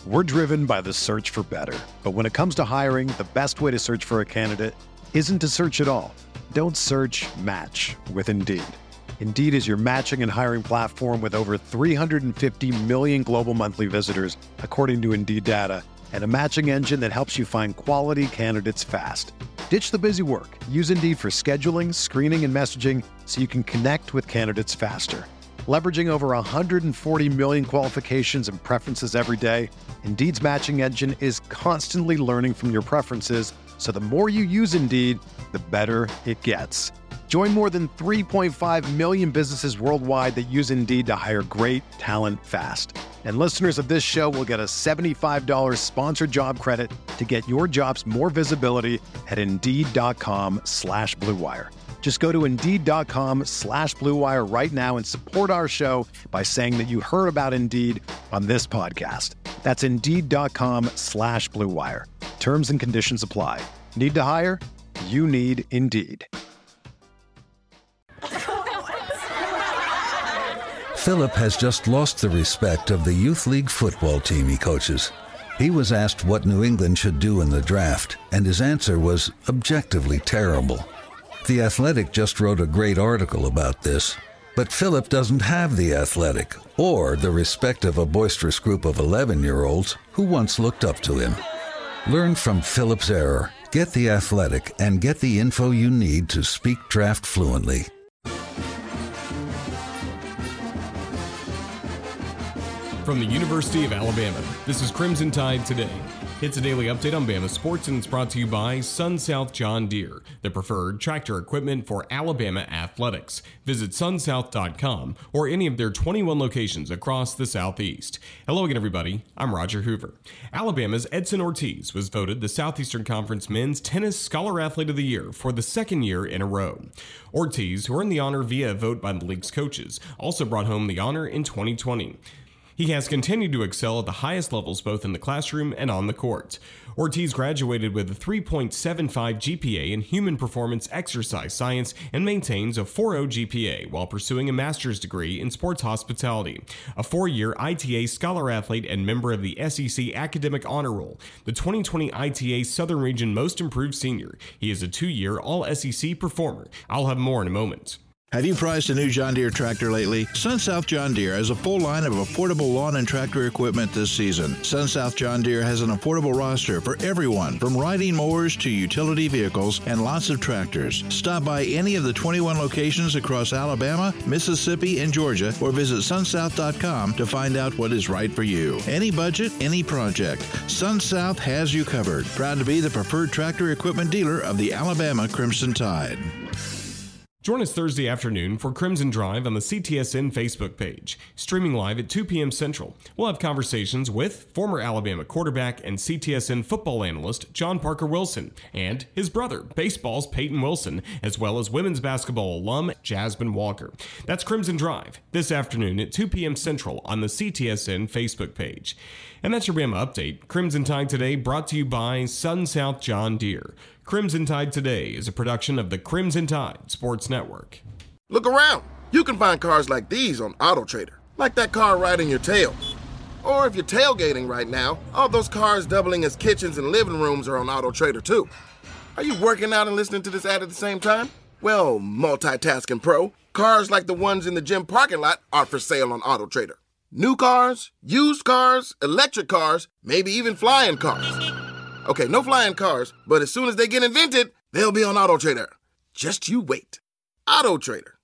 We're driven by the search for better. But when it comes to hiring, the best way to search for a candidate isn't to search at all. Don't search, match with Indeed. Indeed is your matching and hiring platform with over 350 million global monthly visitors, according to Indeed data, and a matching engine that helps you find quality candidates fast. Ditch the busy work. Use Indeed for scheduling, screening, and messaging so you can connect with candidates faster. Leveraging over 140 million qualifications and preferences every day, Indeed's matching engine is constantly learning from your preferences, so the more you use Indeed, the better it gets. Join more than 3.5 million businesses worldwide that use Indeed to hire great talent fast. And listeners of this show will get a $75 sponsored job credit to get your jobs more visibility at Indeed.com/Blue Wire. Just go to Indeed.com/Blue Wire right now and support our show by saying that you heard about Indeed on this podcast. That's Indeed.com/Blue Wire. Terms and conditions apply. Need to hire? You need Indeed. Philip has just lost the respect of the Youth League football team he coaches. He was asked what New England should do in the draft, and his answer was objectively terrible. The Athletic just wrote a great article about this, but Philip doesn't have the Athletic or the respect of a boisterous group of 11-year-olds who once looked up to him. Learn from Philip's error, get the Athletic, and get the info you need to speak draft fluently. From the University of Alabama, this is Crimson Tide Today. It's a daily update on Bama sports, and it's brought to you by SunSouth John Deere, the preferred tractor equipment for Alabama athletics. Visit sunsouth.com or any of their 21 locations across the Southeast. Hello again, everybody. I'm Roger Hoover. Alabama's Edson Ortiz was voted the Southeastern Conference Men's Tennis Scholar Athlete of the Year for the second year in a row. Ortiz, who earned the honor via a vote by the league's coaches, also brought home the honor in 2020. He has continued to excel at the highest levels both in the classroom and on the court. Ortiz graduated with a 3.75 GPA in Human Performance Exercise Science and maintains a 4.0 GPA while pursuing a master's degree in sports hospitality, a 4-year ITA Scholar Athlete and member of the SEC Academic Honor Roll, the 2020 ITA Southern Region Most Improved Senior. He is a 2-year All-SEC performer. I'll have more in a moment. Have you priced a new John Deere tractor lately? SunSouth John Deere has a full line of affordable lawn and tractor equipment this season. SunSouth John Deere has an affordable roster for everyone, from riding mowers to utility vehicles and lots of tractors. Stop by any of the 21 locations across Alabama, Mississippi, and Georgia, or visit sunsouth.com to find out what is right for you. Any budget, any project. SunSouth has you covered. Proud to be the preferred tractor equipment dealer of the Alabama Crimson Tide. Join us Thursday afternoon for Crimson Drive on the CTSN Facebook page. Streaming live at 2 p.m. Central, we'll have conversations with former Alabama quarterback and CTSN football analyst John Parker Wilson and his brother, baseball's Peyton Wilson, as well as women's basketball alum Jasmine Walker. That's Crimson Drive this afternoon at 2 p.m. Central on the CTSN Facebook page. And that's your Bama update. Crimson Tide Today brought to you by SunSouth John Deere. Crimson Tide Today is a production of the Crimson Tide Sports Network. Look around. You can find cars like these on AutoTrader, like that car riding your tail. Or if you're tailgating right now, all those cars doubling as kitchens and living rooms are on AutoTrader too. Are you working out and listening to this ad at the same time? Well, multitasking pro, cars like the ones in the gym parking lot are for sale on AutoTrader. New cars, used cars, electric cars, maybe even flying cars. Okay, no flying cars, but as soon as they get invented, they'll be on AutoTrader. Just you wait. AutoTrader.